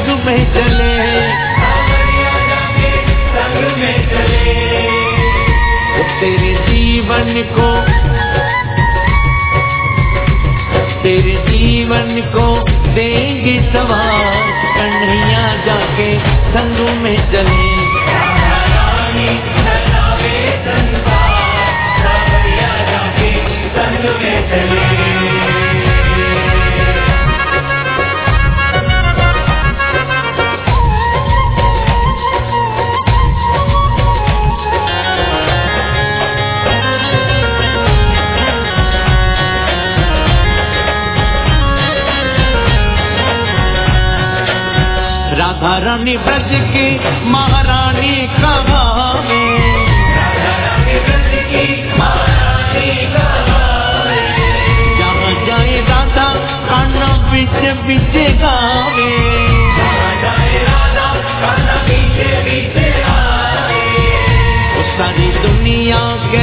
संग में चले, तेरे जीवन को देंगे सवार, कन्हैया जाके संग में चले। राधा रानी ब्रज की महारानी कहावे, जहाँ जाए राधा कान्हा बीच बीच गावे, सारी दुनिया के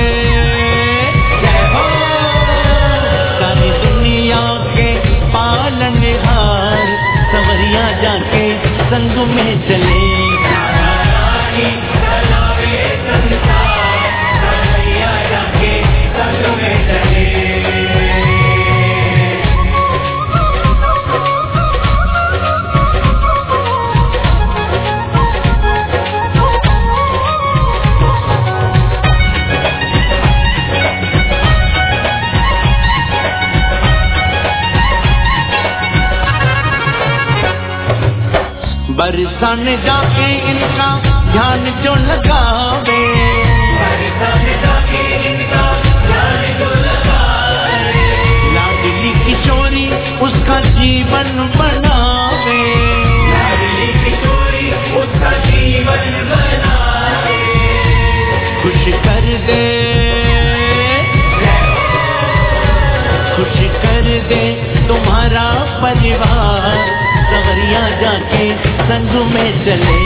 सारी दुनिया के पालनहार, सवरिया जाके संग में चले। बरसाने जाके इनका ध्यान जो लगावे, लाडली किशोरी उसका जीवन बनावे, खुश कर दे, खुश कर दे तुम्हारा परिवार, सवरिया जाके संग में चले।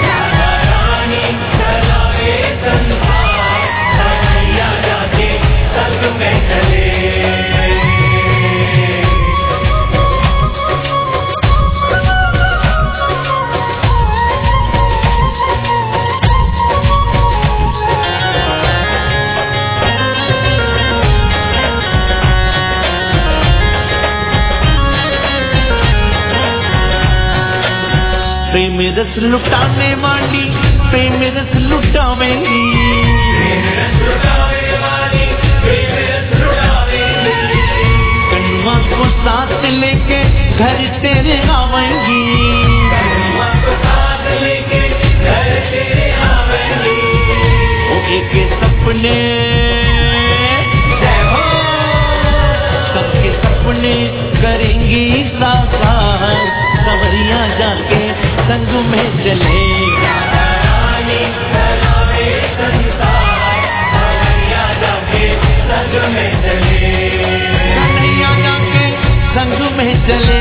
प्रेम रस लुटाने वाली प्रेम रस लुटावेगी, कन्हवा को साथ लेके घर तेरे आवेंगी, वो एक सपने सबके सपने करेंगी साकार, सवरिया जाके संग में चले। कन्हैया जाके संग में चले,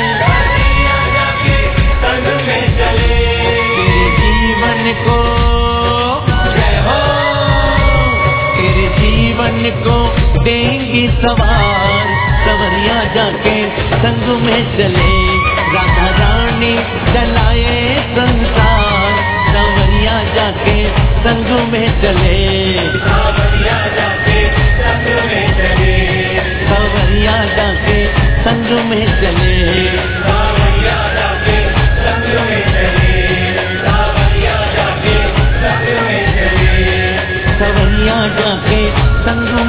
तेरे जीवन को जय हो, तेरे जीवन को देंगी सवार, सवरिया जाके संग में चले। राधा रानी चलाए संसार, सवरिया जाके संग में चले, सवरिया जाके संग में चले, सवरिया जाके संग में चले, सवरिया जाके संग में चले, सवरिया जाके संग में चले, सवरिया जाके संग